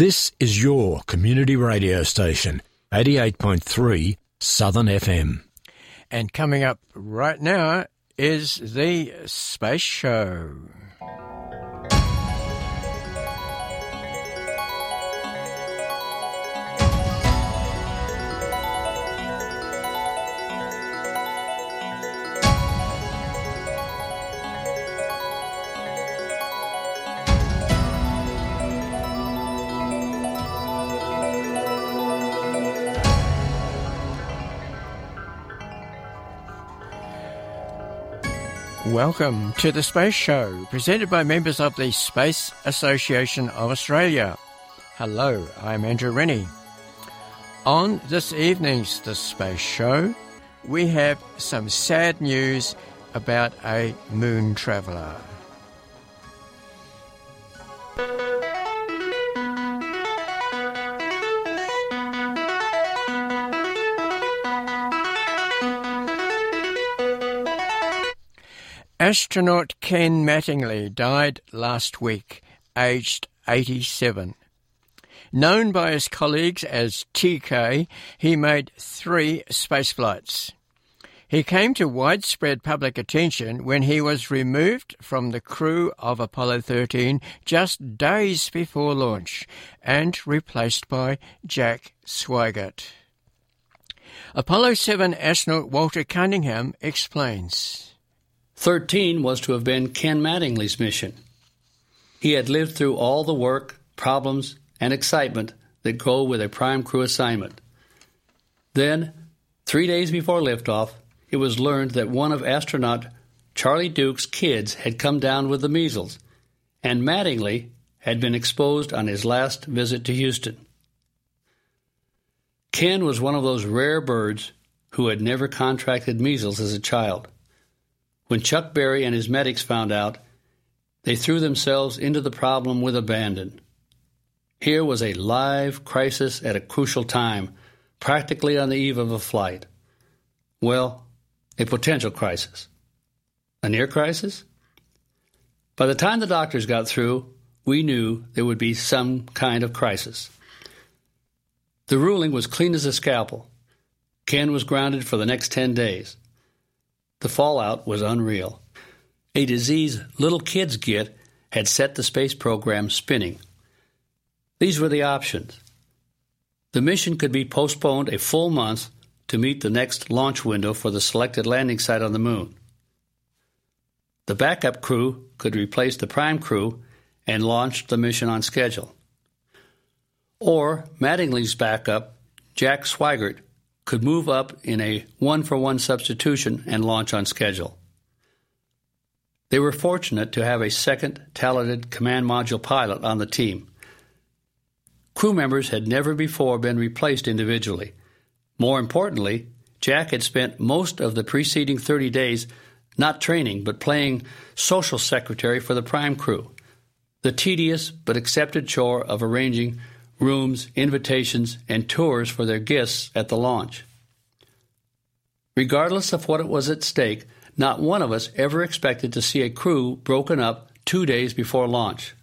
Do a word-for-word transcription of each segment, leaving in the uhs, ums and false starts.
This is your community radio station, eighty-eight point three Southern F M. And coming up right now is the Space Show. Welcome to the Space Show, presented by members of the Space Association of Australia. Hello, I'm Andrew Rennie. On this evening's The Space Show, we have some sad news about a moon traveller. Astronaut Ken Mattingly died last week, aged eighty-seven. Known by his colleagues as T K, he made three spaceflights. He came to widespread public attention when he was removed from the crew of Apollo thirteen just days before launch and replaced by Jack Swigert. Apollo seven astronaut Walter Cunningham explains. thirteen was to have been Ken Mattingly's mission. He had lived through all the work, problems, and excitement that go with a prime crew assignment. Then, three days before liftoff, it was learned that one of astronaut Charlie Duke's kids had come down with the measles, and Mattingly had been exposed on his last visit to Houston. Ken was one of those rare birds who had never contracted measles as a child. When Chuck Berry and his medics found out, they threw themselves into the problem with abandon. Here was a live crisis at a crucial time, practically on the eve of a flight. Well, a potential crisis. A near crisis? By the time the doctors got through, we knew there would be some kind of crisis. The ruling was clean as a scalpel. Ken was grounded for the next ten days. The fallout was unreal. A disease little kids get had set the space program spinning. These were the options. The mission could be postponed a full month to meet the next launch window for the selected landing site on the moon. The backup crew could replace the prime crew and launch the mission on schedule. Or Mattingly's backup, Jack Swigert, could move up in a one-for-one substitution and launch on schedule. They were fortunate to have a second talented command module pilot on the team. Crew members had never before been replaced individually. More importantly, Jack had spent most of the preceding thirty days not training but playing social secretary for the prime crew, the tedious but accepted chore of arranging rooms, invitations, and tours for their guests at the launch. Regardless of what was at stake, not one of us ever expected to see a crew broken up two days before launch.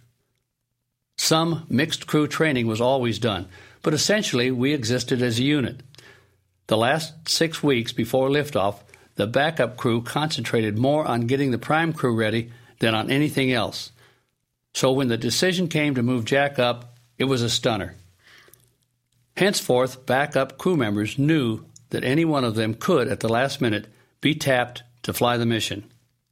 Some mixed crew training was always done, but essentially we existed as a unit. The last six weeks before liftoff, the backup crew concentrated more on getting the prime crew ready than on anything else. So when the decision came to move Jack up, it was a stunner. Henceforth, backup crew members knew that any one of them could, at the last minute, be tapped to fly the mission.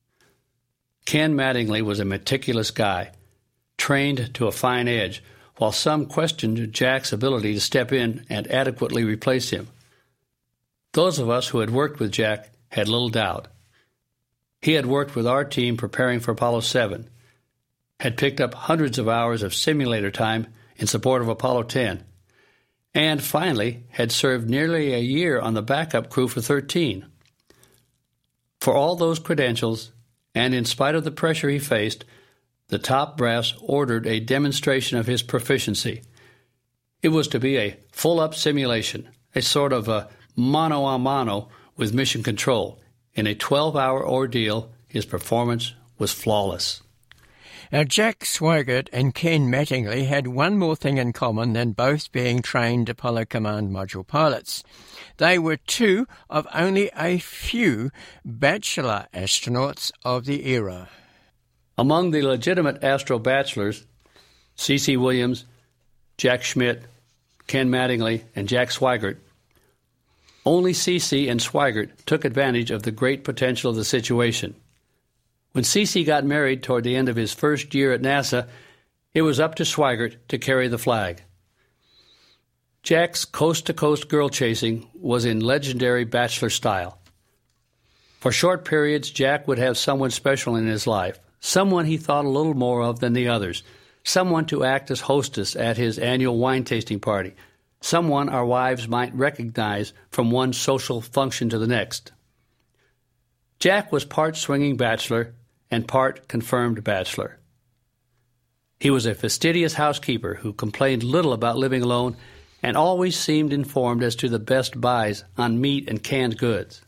Ken Mattingly was a meticulous guy, trained to a fine edge, while some questioned Jack's ability to step in and adequately replace him. Those of us who had worked with Jack had little doubt. He had worked with our team preparing for Apollo seven, had picked up hundreds of hours of simulator time in support of Apollo ten, and finally had served nearly a year on the backup crew for thirteen. For all those credentials, and in spite of the pressure he faced, the top brass ordered a demonstration of his proficiency. It was to be a full-up simulation, a sort of a mano-a-mano with mission control. In a twelve-hour ordeal, his performance was flawless. Now, Jack Swigert and Ken Mattingly had one more thing in common than both being trained Apollo Command Module pilots. They were two of only a few bachelor astronauts of the era. Among the legitimate Astro bachelors, C C Williams, Jack Schmitt, Ken Mattingly, and Jack Swigert, only C C and Swigert took advantage of the great potential of the situation. When C C got married toward the end of his first year at NASA, it was up to Swigert to carry the flag. Jack's coast-to-coast girl chasing was in legendary bachelor style. For short periods, Jack would have someone special in his life, someone he thought a little more of than the others, someone to act as hostess at his annual wine tasting party, someone our wives might recognize from one social function to the next. Jack was part swinging bachelor and part confirmed bachelor. He was a fastidious housekeeper who complained little about living alone and always seemed informed as to the best buys on meat and canned goods.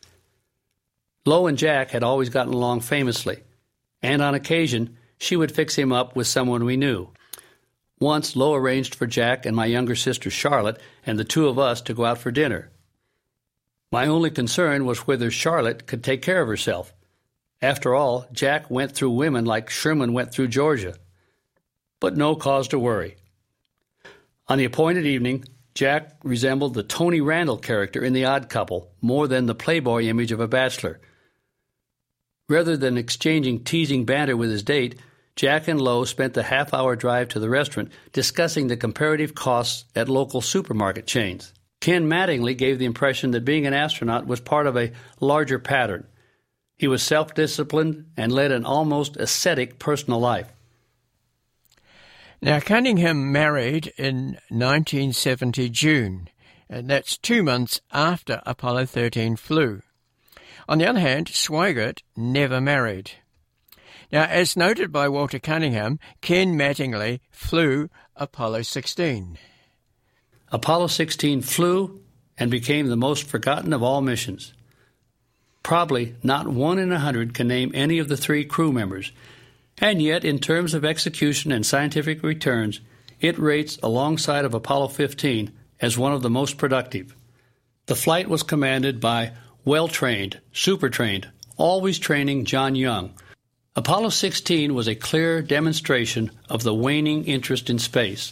Lo and Jack had always gotten along famously, and on occasion she would fix him up with someone we knew. Once Lo arranged for Jack and my younger sister Charlotte and the two of us to go out for dinner. My only concern was whether Charlotte could take care of herself. After all, Jack went through women like Sherman went through Georgia. But no cause to worry. On the appointed evening, Jack resembled the Tony Randall character in The Odd Couple more than the Playboy image of a bachelor. Rather than exchanging teasing banter with his date, Jack and Lo spent the half-hour drive to the restaurant discussing the comparative costs at local supermarket chains. Ken Mattingly gave the impression that being an astronaut was part of a larger pattern. He was self-disciplined and led an almost ascetic personal life. Now, Cunningham married in nineteen seventy June, and that's two months after Apollo thirteen flew. On the other hand, Swigert never married. Now, as noted by Walter Cunningham, Ken Mattingly flew Apollo sixteen. Apollo sixteen flew and became the most forgotten of all missions. Probably not one in a hundred can name any of the three crew members, and yet in terms of execution and scientific returns, it rates alongside of Apollo fifteen as one of the most productive. The flight was commanded by well-trained, super-trained, always training John Young. Apollo sixteen was a clear demonstration of the waning interest in space.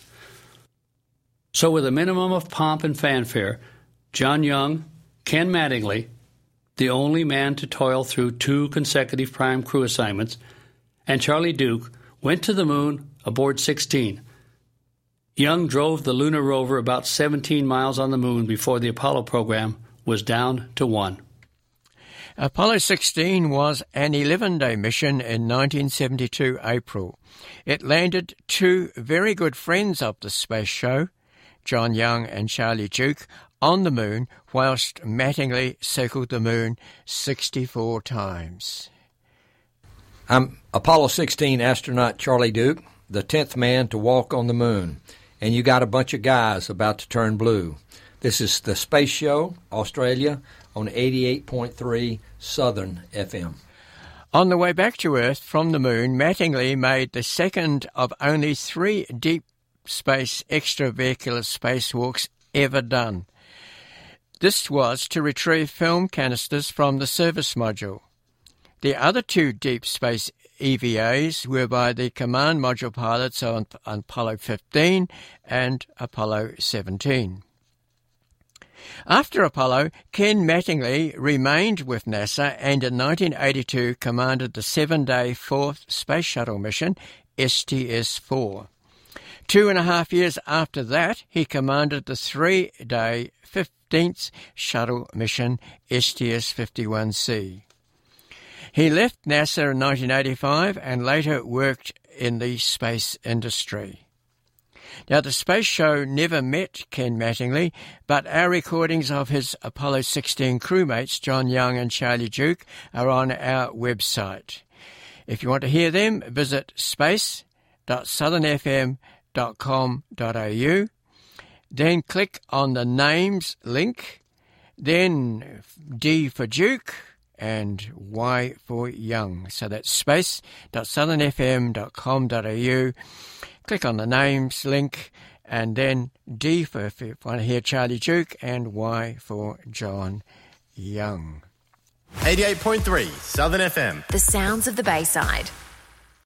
So with a minimum of pomp and fanfare, John Young, Ken Mattingly, the only man to toil through two consecutive prime crew assignments, and Charlie Duke went to the moon aboard sixteen. Young drove the lunar rover about seventeen miles on the moon before the Apollo program was down to one. Apollo sixteen was an eleven-day mission in nineteen seventy-two April. It landed two very good friends of the space show, John Young and Charlie Duke, on the moon, whilst Mattingly circled the moon sixty-four times. I'm Apollo sixteen astronaut Charlie Duke, the tenth man to walk on the moon, and you got a bunch of guys about to turn blue. This is the Space Show, Australia, on eighty-eight point three Southern F M. On the way back to Earth from the moon, Mattingly made the second of only three deep space extravehicular spacewalks ever done. This was to retrieve film canisters from the service module. The other two deep space E V As were by the command module pilots on Apollo fifteen and Apollo seventeen. After Apollo, Ken Mattingly remained with NASA and in nineteen eighty-two commanded the seven-day fourth Space Shuttle mission, S T S four. Two and a half years after that, he commanded the three-day fifteenth Shuttle mission, S T S fifty-one C. He left NASA in nineteen eighty-five and later worked in the space industry. Now, the Space Show never met Ken Mattingly, but our recordings of his Apollo sixteen crewmates, John Young and Charlie Duke, are on our website. If you want to hear them, visit space dot southern f m dot com dot a u. Then click on the Names link, then D for Duke, and Y for Young. So that's space dot southern f m dot com dot a u. Click on the names link, and then D for if you want to hear Charlie Duke, and Y for John Young. eighty-eight point three Southern F M. The sounds of the Bayside.